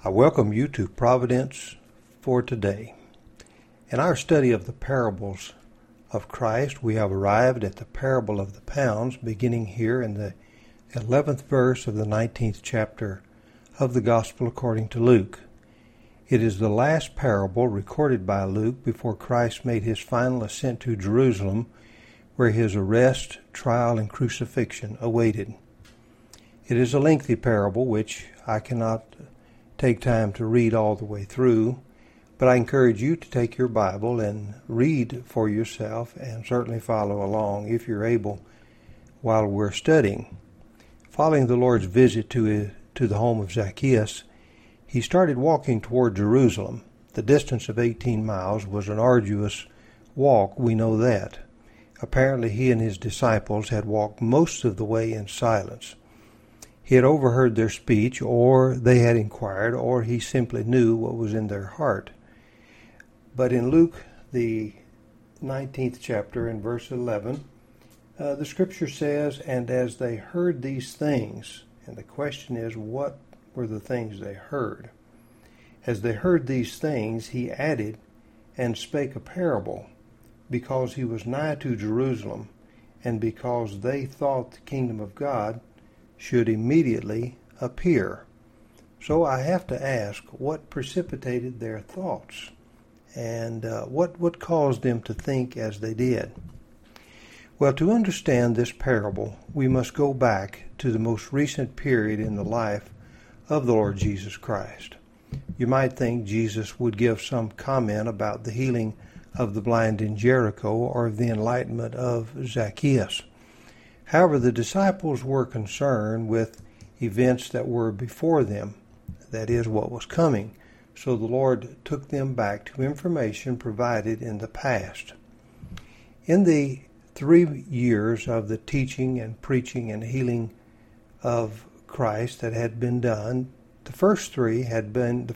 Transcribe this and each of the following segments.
I welcome you to Providence for today. In our study of the parables of Christ, we have arrived at the parable of the pounds, beginning here in the 11th verse of the 19th chapter of the Gospel according to Luke. It is the last parable recorded by Luke before Christ made his final ascent to Jerusalem, where his arrest, trial, and crucifixion awaited. It is a lengthy parable which I cannot take time to read all the way through, but I encourage you to take your Bible and read for yourself and certainly follow along if you're able while we're studying. Following the Lord's visit to the home of Zacchaeus, he started walking toward Jerusalem. The distance of 18 miles was an arduous walk, we know that. Apparently he and his disciples had walked most of the way in silence. He had overheard their speech, or they had inquired, or he simply knew what was in their heart. But in Luke, the 19th chapter, in verse 11, the scripture says, "And as they heard these things," and the question is, what were the things they heard? "As they heard these things, he added and spake a parable, because he was nigh to Jerusalem, and because they thought the kingdom of God should immediately appear." So I have to ask, what precipitated their thoughts? And what caused them to think as they did? Well, to understand this parable, we must go back to the most recent period in the life of the Lord Jesus Christ. You might think Jesus would give some comment about the healing of the blind in Jericho or the enlightenment of Zacchaeus. However, the disciples were concerned with events that were before them, that is, what was coming. So the Lord took them back to information provided in the past. In the 3 years of the teaching and preaching and healing of Christ that had been done, the first two had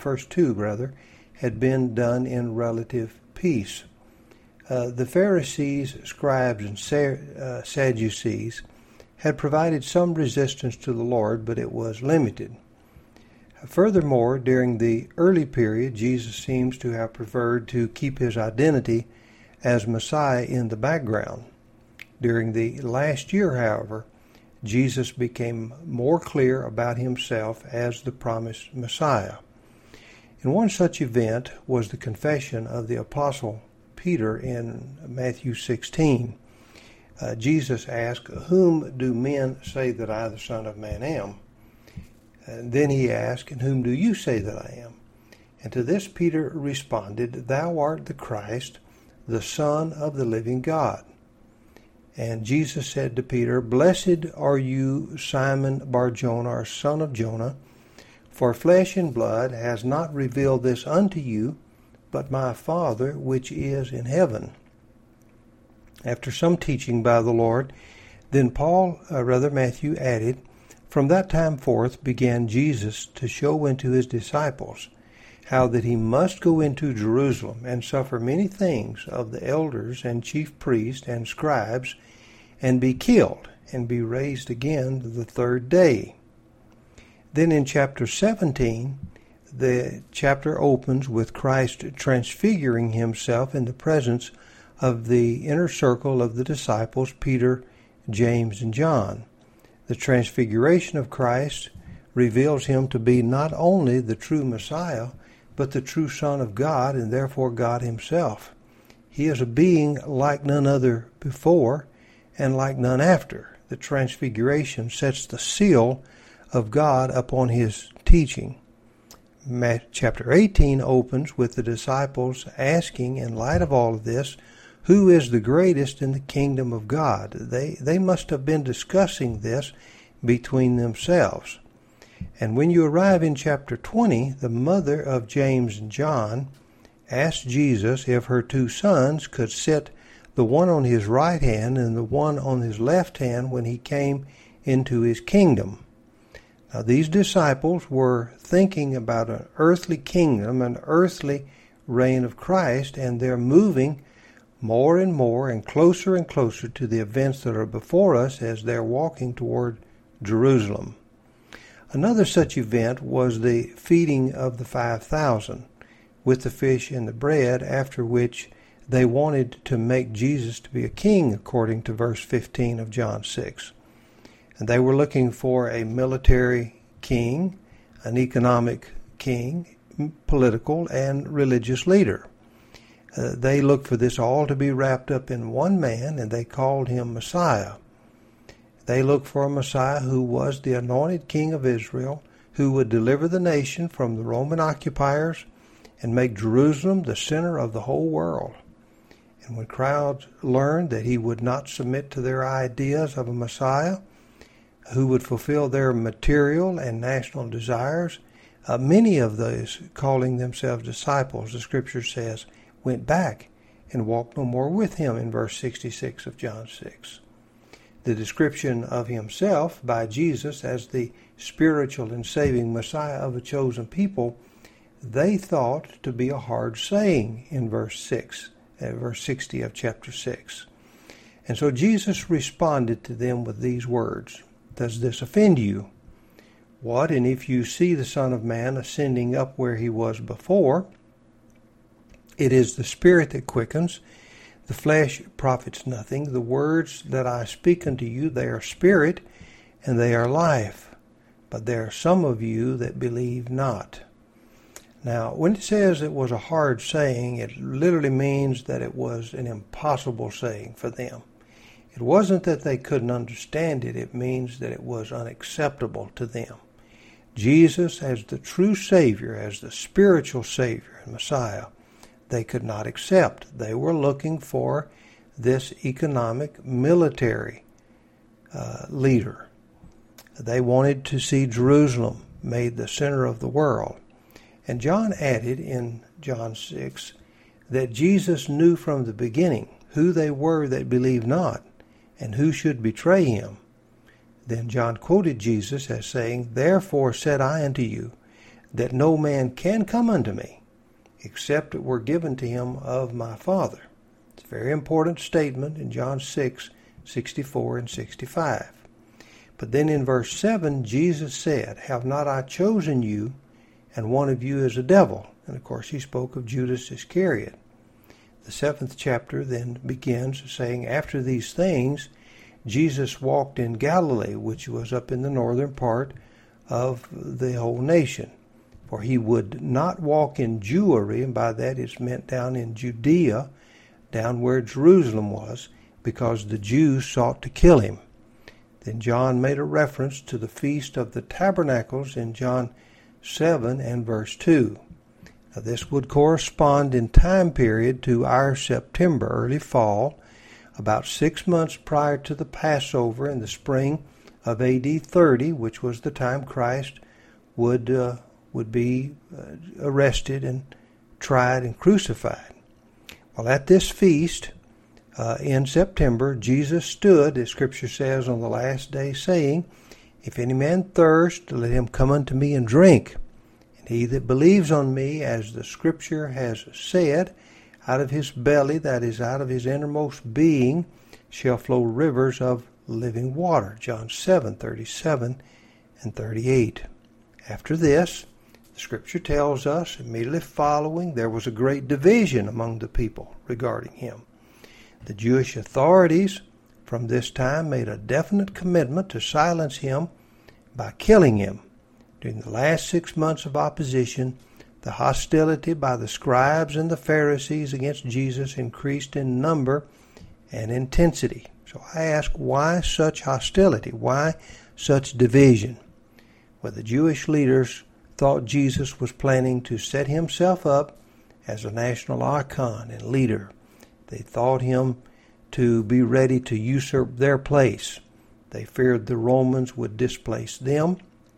been done in relative peace. The Pharisees, scribes, and Sadducees had provided some resistance to the Lord, but it was limited. Furthermore, during the early period, Jesus seems to have preferred to keep his identity as Messiah in the background. During the last year, however, Jesus became more clear about himself as the promised Messiah. And one such event was the confession of the Apostle Peter in Matthew 16. Jesus asked, "Whom do men say that I, the Son of Man, am?" And then he asked, "And whom do you say that I am?" And to this Peter responded, "Thou art the Christ, the Son of the living God." And Jesus said to Peter, "Blessed are you, Simon Bar-Jonah, or son of Jonah, for flesh and blood has not revealed this unto you, but my Father which is in heaven." After some teaching by the Lord, then Matthew added, "From that time forth began Jesus to show unto his disciples how that he must go into Jerusalem and suffer many things of the elders and chief priests and scribes, and be killed, and be raised again the third day." Then in chapter 17, the chapter opens with Christ transfiguring himself in the presence of the inner circle of the disciples, Peter, James, and John. The transfiguration of Christ reveals him to be not only the true Messiah, but the true Son of God, and therefore God himself. He is a being like none other before and like none after. The transfiguration sets the seal of God upon his teaching. Chapter 18 opens with the disciples asking, in light of all of this, who is the greatest in the kingdom of God? They must have been discussing this between themselves. And when you arrive in chapter 20, the mother of James and John asked Jesus if her 2 sons could sit, the one on his right hand and the one on his left hand, when he came into his kingdom. Now, these disciples were thinking about an earthly kingdom, an earthly reign of Christ, and they're moving more and more and closer to the events that are before us as they're walking toward Jerusalem. Another such event was the feeding of the 5,000 with the fish and the bread, after which they wanted to make Jesus to be a king, according to verse 15 of John 6. And they were looking for a military king, an economic king, political and religious leader. They looked for this all to be wrapped up in one man, and they called him Messiah. They looked for a Messiah who was the anointed king of Israel, who would deliver the nation from the Roman occupiers and make Jerusalem the center of the whole world. And when crowds learned that he would not submit to their ideas of a Messiah who would fulfill their material and national desires, many of those calling themselves disciples, the Scripture says, went back and walked no more with him in verse 66 of John 6. The description of himself by Jesus as the spiritual and saving Messiah of a chosen people, they thought to be a hard saying in verse 60 of chapter 6. And so Jesus responded to them with these words, "Does this offend you? What, and if you see the Son of Man ascending up where he was before? It is the Spirit that quickens, the flesh profits nothing. The words that I speak unto you, they are spirit, and they are life. But there are some of you that believe not." Now, when it says it was a hard saying, it literally means that it was an impossible saying for them. It wasn't that they couldn't understand it. It means that it was unacceptable to them. Jesus as the true Savior, as the spiritual Savior and Messiah, they could not accept. They were looking for this economic, military leader. They wanted to see Jerusalem made the center of the world. And John added in John 6 that Jesus knew from the beginning who they were that believed not and who should betray him. Then John quoted Jesus as saying, "Therefore said I unto you, that no man can come unto me, except it were given to him of my Father." It's a very important statement in John 6, 64 and 65. But then in verse 7, Jesus said, "Have not I chosen you, and one of you is a devil?" And of course he spoke of Judas Iscariot. The 7th chapter then begins saying, "After these things, Jesus walked in Galilee," which was up in the northern part of the whole nation. "For he would not walk in Jewry," and by that it's meant down in Judea, down where Jerusalem was, because the Jews sought to kill him. Then John made a reference to the Feast of the Tabernacles in John 7 and verse 2. Now this would correspond in time period to our September, early fall, about 6 months prior to the Passover in the spring of AD 30, which was the time Christ would be arrested and tried and crucified. Well, at this feast in September, Jesus stood, as Scripture says, on the last day, saying, "If any man thirst, let him come unto me and drink. And he that believes on me, as the Scripture has said, out of his belly, that is, out of his innermost being, shall flow rivers of living water." John 7:37 and 38. After this, the Scripture tells us, immediately following, there was a great division among the people regarding him. The Jewish authorities from this time made a definite commitment to silence him by killing him. During the last 6 months of opposition, the hostility by the scribes and the Pharisees against Jesus increased in number and intensity. So I ask, why such hostility? Why such division? Well, the Jewish leaders thought Jesus was planning to set himself up as a national icon and leader. They thought him to be ready to usurp their place. They feared the Romans would displace them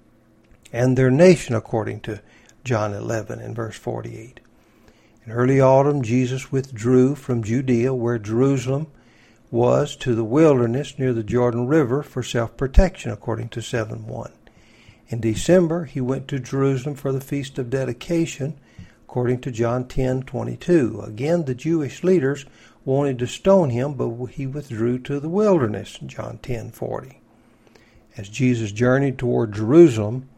and their nation, according to John 11 and verse 48. In early autumn, Jesus withdrew from Judea, where Jerusalem was, to the wilderness near the Jordan River for self-protection, according to 7:1. In December, he went to Jerusalem for the Feast of Dedication, according to John 10:22. Again, the Jewish leaders wanted to stone him, but he withdrew to the wilderness, John 10:40. As Jesus journeyed toward Jerusalem,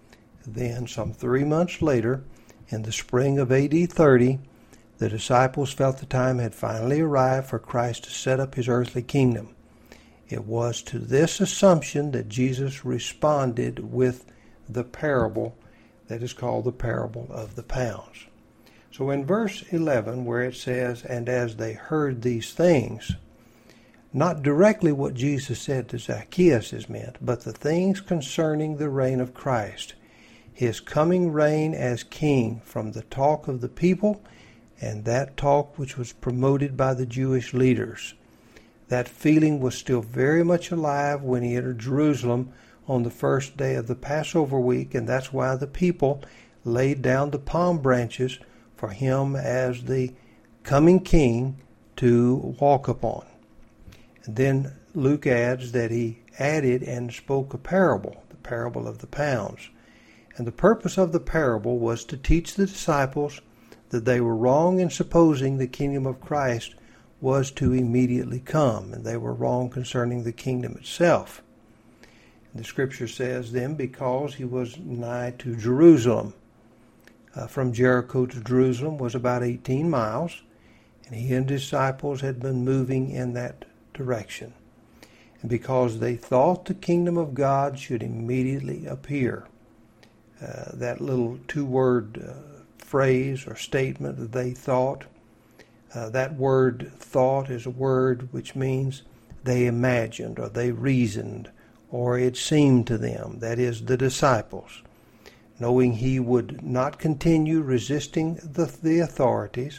Then, some 3 months later, in the spring of A.D. 30, the disciples felt the time had finally arrived for Christ to set up his earthly kingdom. It was to this assumption that Jesus responded with the parable that is called the parable of the pounds. So in verse 11, where it says, "And as they heard these things," not directly what Jesus said to Zacchaeus is meant, but the things concerning the reign of Christ, his coming reign as king, from the talk of the people and that talk which was promoted by the Jewish leaders. That feeling was still very much alive when he entered Jerusalem on the first day of the Passover week, and that's why the people laid down the palm branches for him as the coming king to walk upon. And then Luke adds that he added and spoke a parable, the parable of the pounds. And the purpose of the parable was to teach the disciples that they were wrong in supposing the kingdom of Christ was to immediately come, and they were wrong concerning the kingdom itself. And the scripture says then, because he was nigh to Jerusalem. From Jericho to Jerusalem was about 18 miles, and he and his disciples had been moving in that direction. And because they thought the kingdom of God should immediately appear, that little two-word phrase or statement that they thought, that word thought is a word which means they imagined or they reasoned or it seemed to them, that is, the disciples. Knowing he would not continue resisting the authorities,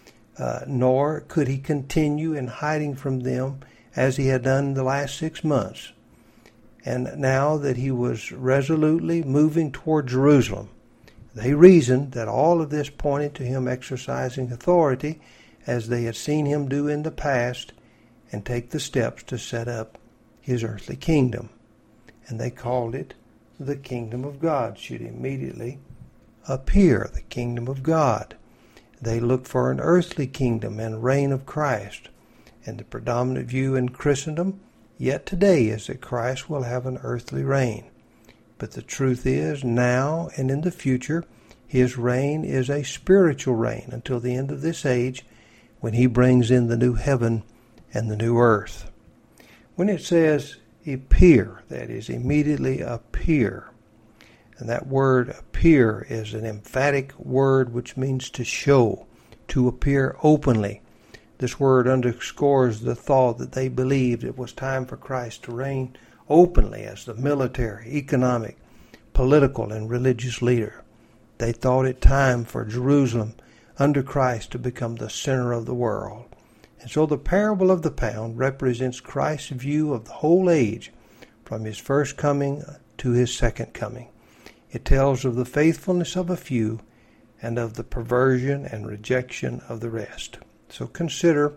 nor could he continue in hiding from them as he had done the last 6 months. And now that he was resolutely moving toward Jerusalem, they reasoned that all of this pointed to him exercising authority as they had seen him do in the past and take the steps to set up his earthly kingdom. And they called it the kingdom of God should immediately appear, the kingdom of God. They looked for an earthly kingdom and reign of Christ. And the predominant view in Christendom yet today is that Christ will have an earthly reign. But the truth is, now and in the future, his reign is a spiritual reign until the end of this age, when he brings in the new heaven and the new earth. When it says appear, that is, immediately appear. And that word appear is an emphatic word which means to show, to appear openly. This word underscores the thought that they believed it was time for Christ to reign openly as the military, economic, political, and religious leader. They thought it time for Jerusalem under Christ to become the center of the world. And so the parable of the pound represents Christ's view of the whole age, from his first coming to his second coming. It tells of the faithfulness of a few and of the perversion and rejection of the rest. So consider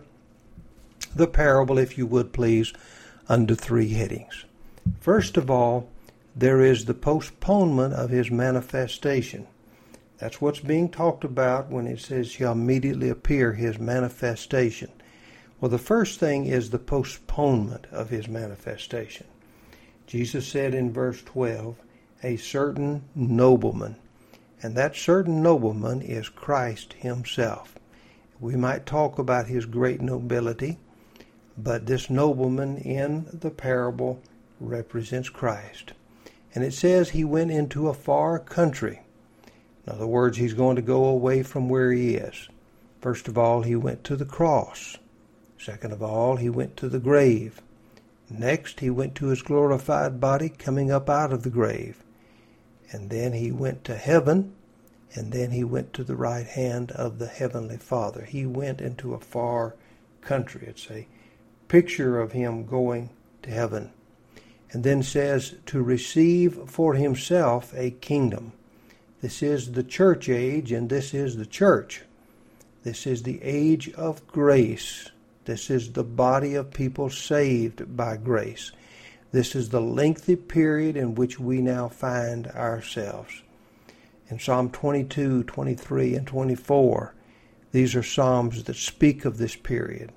the parable, if you would please, under 3 headings. First of all, there is the postponement of his manifestation. That's what's being talked about when it says shall immediately appear, his manifestation. Well, the first thing is the postponement of his manifestation. Jesus said in verse 12, a certain nobleman. And that certain nobleman is Christ himself. We might talk about his great nobility, but this nobleman in the parable represents Christ. And it says he went into a far country. In other words, he's going to go away from where he is. First of all, he went to the cross. Second of all, he went to the grave. Next, he went to his glorified body coming up out of the grave. And then he went to heaven, and then he went to the right hand of the Heavenly Father. He went into a far country. It's a picture of him going to heaven. And then says to receive for himself a kingdom. This is the church age, and this is the church. This is the age of grace. This is the body of people saved by grace. This is the lengthy period in which we now find ourselves. In Psalm 22, 23, and 24, these are psalms that speak of this period.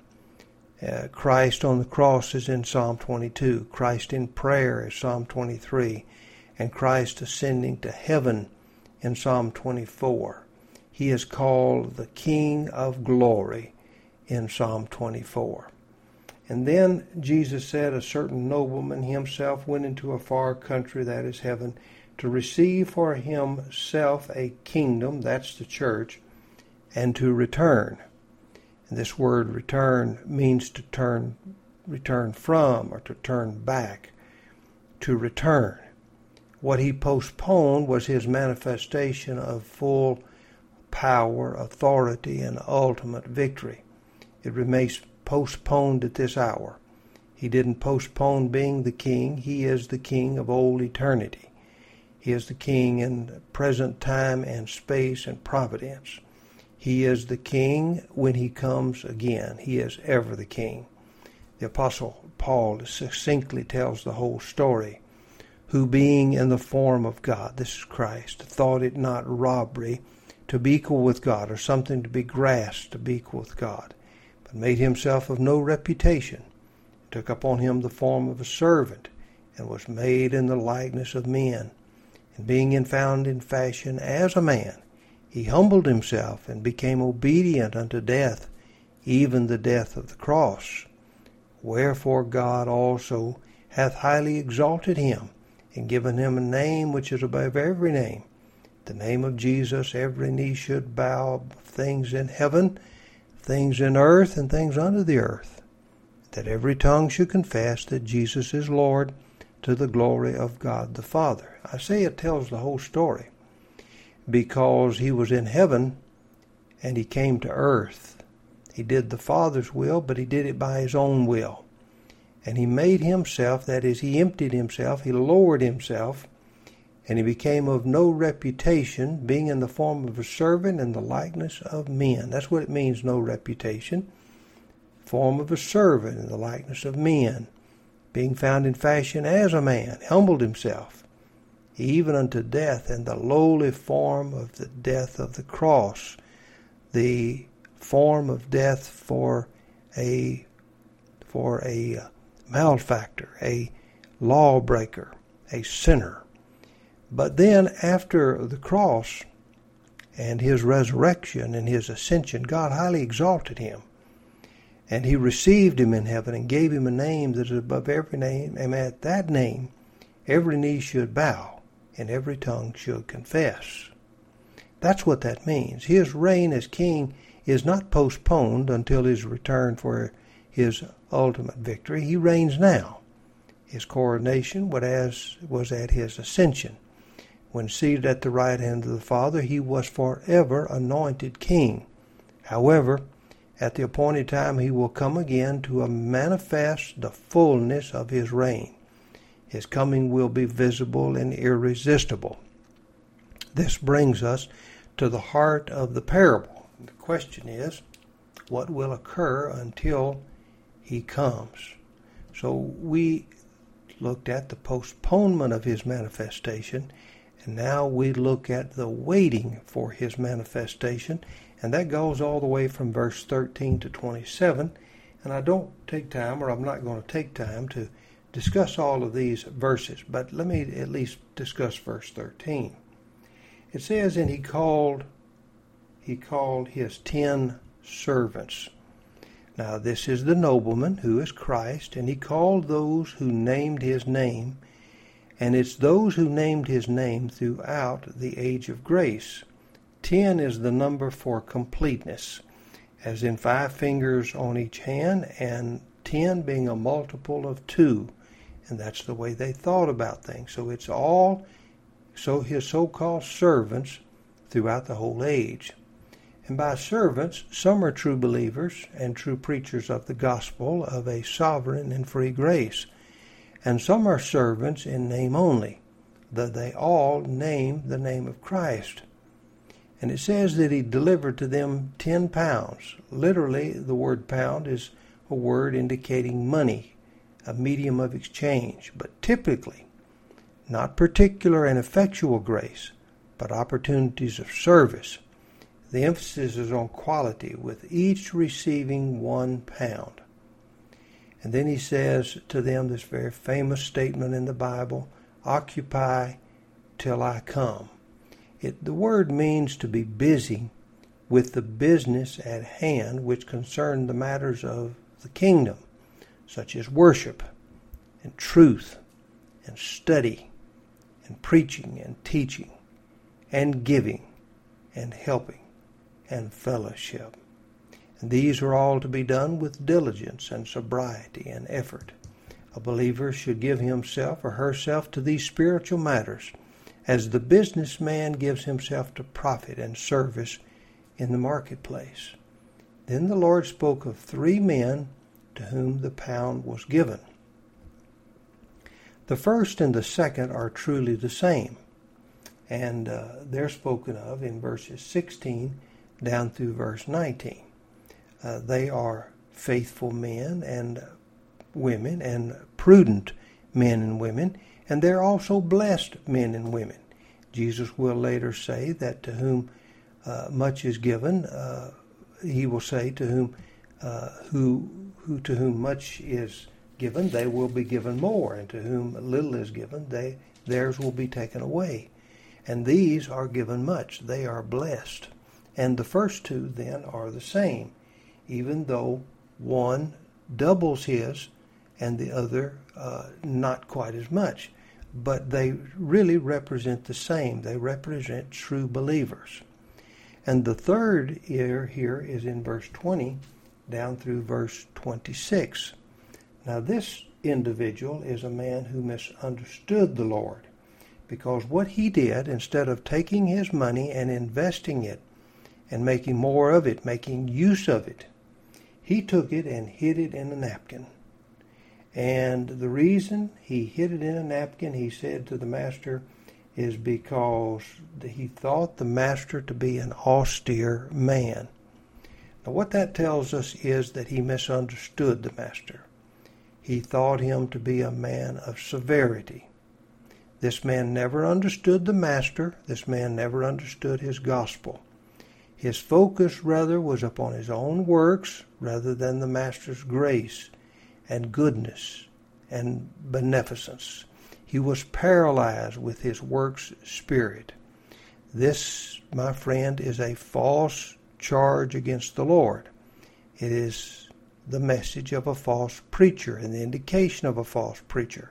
Christ on the cross is in Psalm 22. Christ in prayer is Psalm 23. and Christ ascending to heaven in Psalm 24. He is called the King of Glory in Psalm 24. And then Jesus said, a certain nobleman himself went into a far country, that is heaven, to receive for himself a kingdom, that's the church, and to return. And this word return means to return from, or to turn back, to return. What he postponed was his manifestation of full power, authority, and ultimate victory. It remains postponed at this hour. He didn't postpone being the king. He is the king of old eternity. He is the king in present time and space and providence. He is the king when he comes again. He is ever the king. The Apostle Paul succinctly tells the whole story. Who being in the form of God, this is Christ, thought it not robbery to be equal with God, or something to be grasped to be equal with God, but made himself of no reputation, took upon him the form of a servant, and was made in the likeness of men. And being found in fashion as a man, he humbled himself and became obedient unto death, even the death of the cross. Wherefore God also hath highly exalted him, and given him a name which is above every name. The name of Jesus, every knee should bow, things in heaven, things in earth, and things under the earth, that every tongue should confess that Jesus is Lord, to the glory of God the Father. I say it tells the whole story, because he was in heaven and he came to earth. He did the Father's will, but he did it by his own will. And he made himself, that is, he emptied himself, he lowered himself, and he became of no reputation, being in the form of a servant in the likeness of men. That's what it means, no reputation. Form of a servant in the likeness of men. Being found in fashion as a man, humbled himself, even unto death, and the lowly form of the death of the cross, the form of death for a malefactor, a lawbreaker, a sinner. But then after the cross and his resurrection and his ascension, God highly exalted him. And he received him in heaven and gave him a name that is above every name. And at that name, every knee should bow and every tongue should confess. That's what that means. His reign as king is not postponed until his return for his ultimate victory. He reigns now. His coronation was at his ascension. When seated at the right hand of the Father, he was forever anointed king. However, at the appointed time he will come again to manifest the fullness of his reign. His coming will be visible and irresistible. This brings us to the heart of the parable. The question is, what will occur until he comes? So we looked at the postponement of his manifestation, and now we look at the waiting for his manifestation. And that goes all the way from verse 13 to 27. And I don't take time, or I'm not going to take time to discuss all of these verses. But let me at least discuss verse 13. It says, and he called his 10 servants. Now this is the nobleman, who is Christ, and he called those who named his name. And it's those who named his name throughout the age of grace. 10 is the number for completeness, as in 5 fingers on each hand, and 10 being a multiple of 2. And that's the way they thought about things. So it's all his so-called servants throughout the whole age. And by servants, some are true believers and true preachers of the gospel of a sovereign and free grace. And some are servants in name only, that they all name the name of Christ. And it says that he delivered to them 10 pounds. Literally, the word pound is a word indicating money, a medium of exchange. But typically, not particular and effectual grace, but opportunities of service. The emphasis is on quality, with each receiving 1 pound. And then he says to them this very famous statement in the Bible, occupy till I come. The word means to be busy with the business at hand which concern the matters of the kingdom, such as worship and truth and study and preaching and teaching and giving and helping and fellowship. And these are all to be done with diligence and sobriety and effort. A believer should give himself or herself to these spiritual matters as the businessman gives himself to profit and service in the marketplace. Then the Lord spoke of 3 men to whom the pound was given. The first and the second are truly the same, and they're spoken of in verses 16 down through verse 19. They are faithful men and women and prudent men and women, and they're also blessed men and women. Jesus will later say that to whom much is given, he will say to whom to whom much is given, they will be given more, and to whom little is given, theirs will be taken away. And these are given much; they are blessed. And the first 2 then are the same, even though one doubles his and the other not quite as much. But they really represent the same. They represent true believers. And the third here is in verse 20 down through verse 26. Now this individual is a man who misunderstood the Lord, because what he did, instead of taking his money and investing it and making more of it, making use of it, he took it and hid it in a napkin. And the reason he hid it in a napkin, he said to the master, is because he thought the master to be an austere man. Now what that tells us is that he misunderstood the master. He thought him to be a man of severity. This man never understood the master. This man never understood his gospel. His focus rather was upon his own works rather than the master's grace and goodness and beneficence. He was paralyzed with his works spirit. This, my friend, is a false charge against the Lord. It is the message of a false preacher and the indication of a false preacher.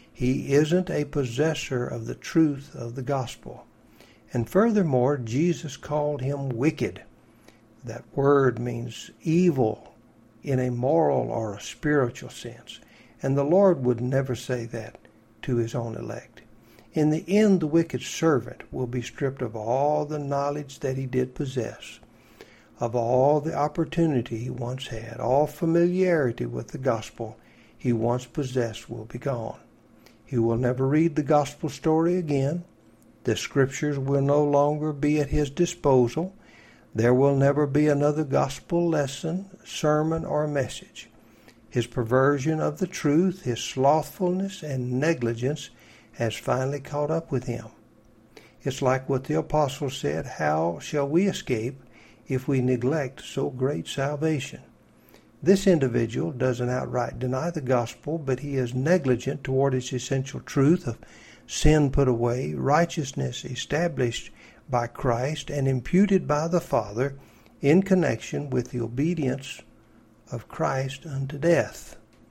He isn't a possessor of the truth of the gospel. And furthermore, Jesus called him wicked. That word means evil in a moral or a spiritual sense. And the Lord would never say that to his own elect. In the end, the wicked servant will be stripped of all the knowledge that he did possess, of all the opportunity he once had. All familiarity with the gospel he once possessed will be gone. He will never read the gospel story again. The scriptures will no longer be at his disposal. There will never be another gospel lesson, sermon, or message. His perversion of the truth, his slothfulness and negligence has finally caught up with him. It's like what the apostle said, how shall we escape if we neglect so great salvation? This individual doesn't outright deny the gospel, but he is negligent toward its essential truth of sin put away, righteousness established by Christ and imputed by the Father in connection with the obedience of Christ unto death.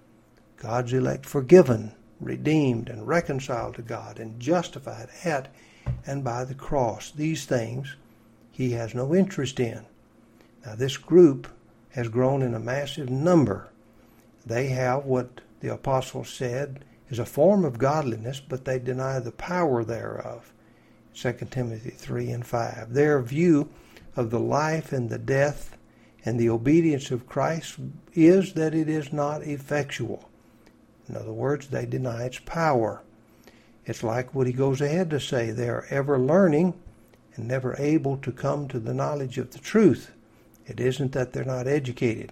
God's elect forgiven, redeemed, and reconciled to God, and justified at and by the cross. These things he has no interest in. Now this group has grown in a massive number. They have what the apostle said is a form of godliness, but they deny the power thereof. 2 Timothy 3 and 5. Their view of the life and the death and the obedience of Christ is that it is not effectual. In other words, they deny its power. It's like what he goes ahead to say. They are ever learning and never able to come to the knowledge of the truth. It isn't that they're not educated.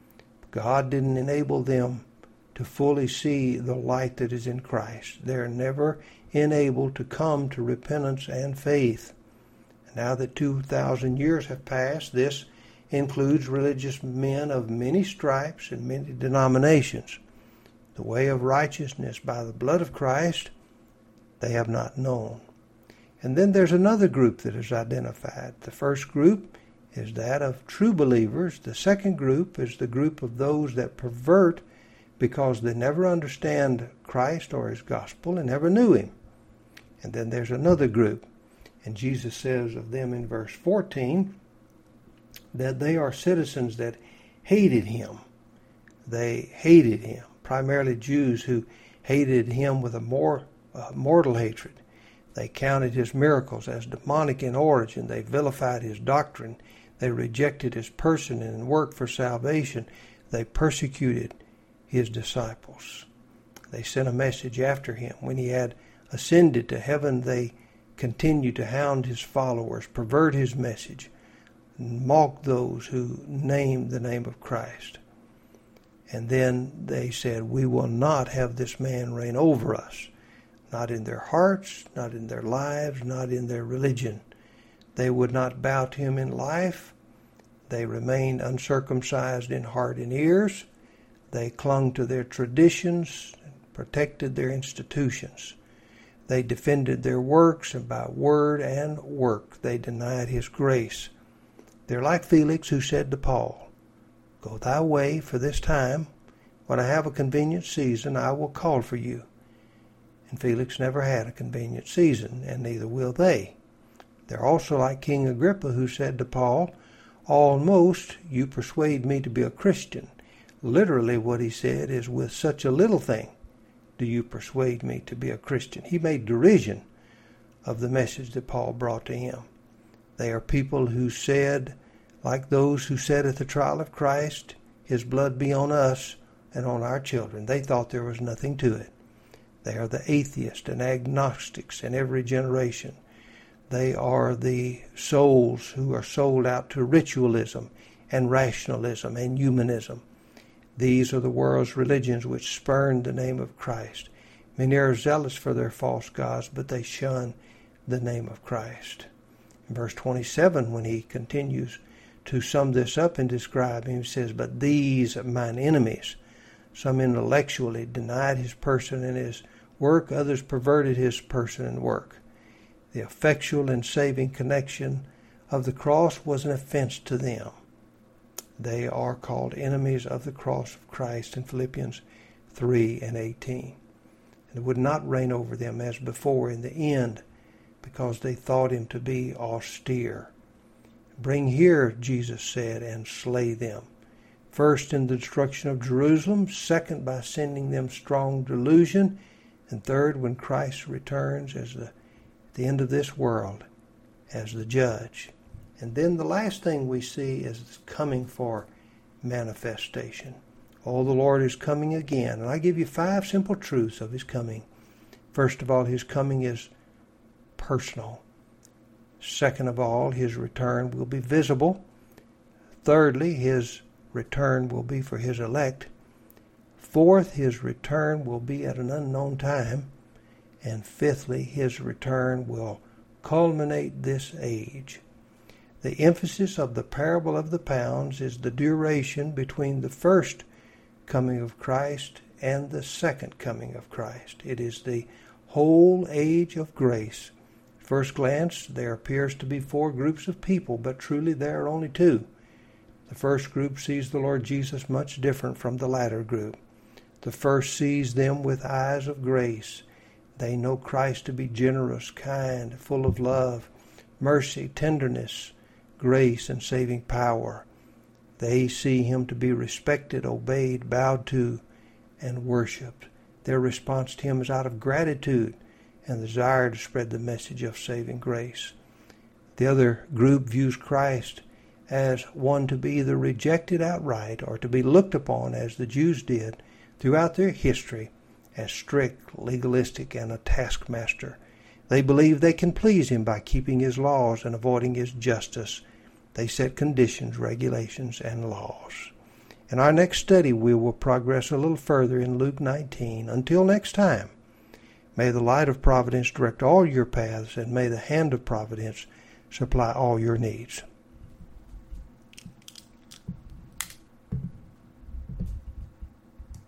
God didn't enable them to fully see the light that is in Christ. They're never enabled to come to repentance and faith. Now that 2,000 years have passed, this includes religious men of many stripes and many denominations. The way of righteousness by the blood of Christ they have not known. And then there's another group that is identified. The first group is that of true believers. The second group is the group of those that pervert because they never understand Christ or His gospel and never knew Him. And then there's another group. And Jesus says of them in verse 14 that they are citizens that hated Him. They hated Him, primarily Jews who hated Him with a mortal hatred. They counted His miracles as demonic in origin. They vilified His doctrine. They rejected His person and work for salvation. They persecuted His disciples. They sent a message after Him. When He had ascended to heaven, they continued to hound His followers, pervert His message, and mock those who named the name of Christ. And then they said, we will not have this man reign over us. Not in their hearts, not in their lives, not in their religion. They would not bow to Him in life. They remained uncircumcised in heart and ears. They clung to their traditions and protected their institutions. They defended their works, and by word and work they denied His grace. They're like Felix, who said to Paul, go thy way for this time. When I have a convenient season, I will call for you. And Felix never had a convenient season, and neither will they. They're also like King Agrippa, who said to Paul, almost you persuade me to be a Christian. Literally what he said is, with such a little thing do you persuade me to be a Christian. He made derision of the message that Paul brought to him. They are people who said, like those who said at the trial of Christ, His blood be on us and on our children. They thought there was nothing to it. They are the atheists and agnostics in every generation. They are the souls who are sold out to ritualism and rationalism and humanism. These are the world's religions which spurn the name of Christ. Many are zealous for their false gods, but they shun the name of Christ. In verse 27, when he continues to sum this up and describe him, he says, but these mine enemies, some intellectually denied His person and His work, others perverted His person and work. The effectual and saving connection of the cross was an offense to them. They are called enemies of the cross of Christ in Philippians 3:18. And it would not reign over them as before in the end, because they thought Him to be austere. Bring here, Jesus said, and slay them. First in the destruction of Jerusalem, second by sending them strong delusion, and third when Christ returns as the end of this world as the judge. And then the last thing we see is coming for manifestation. Oh, the Lord is coming again. And I give you 5 simple truths of His coming. First of all, His coming is personal. Second of all, His return will be visible. Thirdly, His return will be for His elect. Fourth, His return will be at an unknown time. And fifthly, His return will culminate this age. The emphasis of the parable of the pounds is the duration between the first coming of Christ and the second coming of Christ. It is the whole age of grace. At first glance, there appears to be 4 groups of people, but truly there are only 2. The first group sees the Lord Jesus much different from the latter group. The first sees them with eyes of grace. They know Christ to be generous, kind, full of love, mercy, tenderness, grace, and saving power. They see Him to be respected, obeyed, bowed to, and worshipped. Their response to Him is out of gratitude and the desire to spread the message of saving grace. The other group views Christ as one to be either rejected outright or to be looked upon, as the Jews did throughout their history, as strict, legalistic, and a taskmaster. They believe they can please Him by keeping His laws and avoiding His justice. They set conditions, regulations, and laws. In our next study, we will progress a little further in Luke 19. Until next time, may the light of providence direct all your paths, and may the hand of providence supply all your needs.